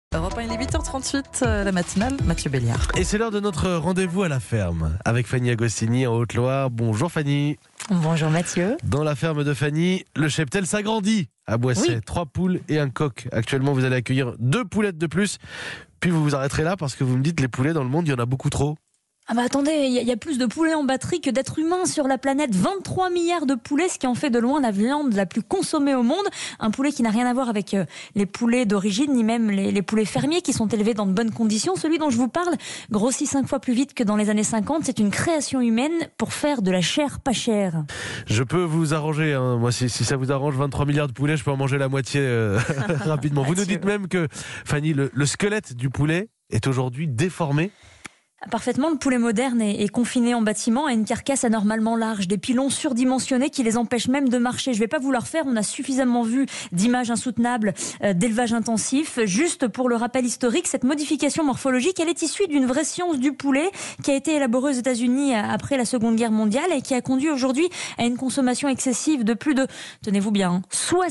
Europe 1, il est 8h38, la matinale, Mathieu Béliard. Et c'est l'heure de notre rendez-vous à la ferme avec Fanny Agostini en Haute-Loire. Bonjour Fanny. Bonjour Mathieu. Dans la ferme de Fanny, le cheptel s'agrandit à Boisset. Oui. 3 poules et un coq. Actuellement, vous allez accueillir 2 poulettes de plus. Puis vous vous arrêterez là parce que vous me dites les poulets dans le monde, il y en a beaucoup trop. Ah bah attendez, il y a plus de poulets en batterie que d'êtres humains sur la planète. 23 milliards de poulets, ce qui en fait de loin la viande la plus consommée au monde. Un poulet qui n'a rien à voir avec les poulets d'origine, ni même les poulets fermiers qui sont élevés dans de bonnes conditions. Celui dont je vous parle grossit 5 fois plus vite que dans les années 50. C'est une création humaine pour faire de la chair pas chère. Je peux vous arranger, hein. Moi si ça vous arrange, 23 milliards de poulets, je peux en manger la moitié rapidement. Vous nous dites même que, Fanny, le squelette du poulet est aujourd'hui déformé. Parfaitement, le poulet moderne est confiné en bâtiment à une carcasse anormalement large, des pilons surdimensionnés qui les empêchent même de marcher. Je ne vais pas vous le refaire, on a suffisamment vu d'images insoutenables d'élevage intensif. Juste pour le rappel historique, cette modification morphologique, elle est issue d'une vraie science du poulet qui a été élaborée aux États-Unis après la Seconde Guerre mondiale et qui a conduit aujourd'hui à une consommation excessive de plus de, tenez-vous bien,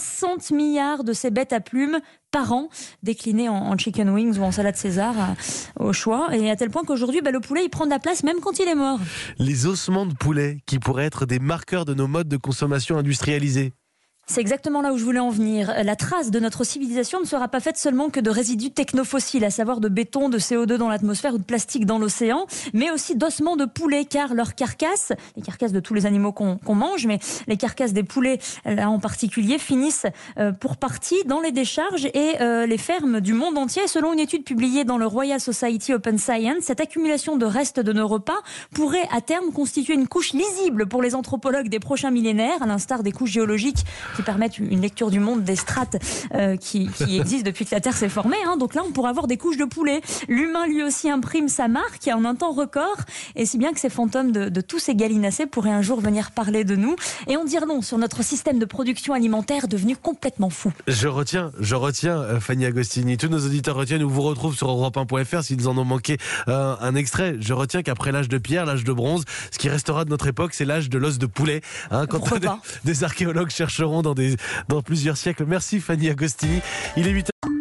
60 milliards de ces bêtes à plumes par an, déclinées en chicken wings ou en salade César au choix, et à tel point qu'aujourd'hui le poulet il prend de la place même quand il est mort. Les ossements de poulet qui pourraient être des marqueurs de nos modes de consommation industrialisés. C'est exactement là où je voulais en venir. La trace de notre civilisation ne sera pas faite seulement que de résidus technofossiles, à savoir de béton, de CO2 dans l'atmosphère ou de plastique dans l'océan, mais aussi d'ossements de poulets, car leurs carcasses, les carcasses de tous les animaux qu'on mange, mais les carcasses des poulets là en particulier, finissent pour partie dans les décharges et les fermes du monde entier. Selon une étude publiée dans le Royal Society Open Science, cette accumulation de restes de nos repas pourrait à terme constituer une couche lisible pour les anthropologues des prochains millénaires, à l'instar des couches géologiques qui permettent une lecture du monde des strates qui existent depuis que la Terre s'est formée. Donc là, on pourra avoir des couches de poulet. L'humain, lui aussi, imprime sa marque en un temps record, et si bien que ces fantômes de tous ces gallinacés pourraient un jour venir parler de nous et en dire long sur notre système de production alimentaire devenu complètement fou. Je retiens, Fanny Agostini. Tous nos auditeurs retiennent ou vous retrouvent sur europe1.fr s'ils en ont manqué un extrait. Je retiens qu'après l'âge de pierre, l'âge de bronze, ce qui restera de notre époque, c'est l'âge de l'os de poulet. Quand des archéologues chercheront dans plusieurs siècles. Merci Fanny Agostini. Il est 8h.